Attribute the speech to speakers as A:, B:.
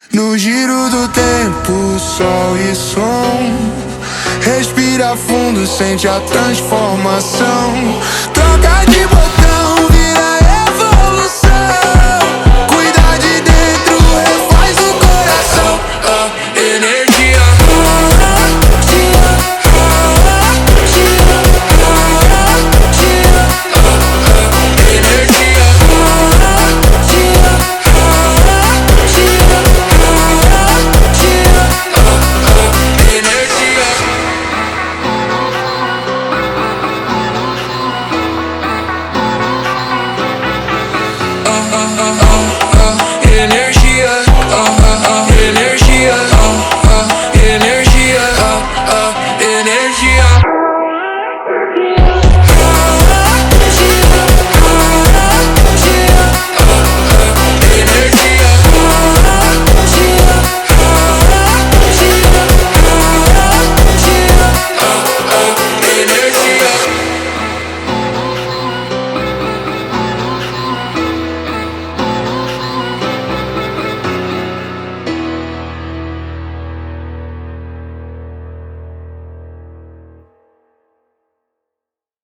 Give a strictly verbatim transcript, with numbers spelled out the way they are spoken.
A: No giro do tempo, sol e som. Respira fundo, sente a transformação. Troca de botão.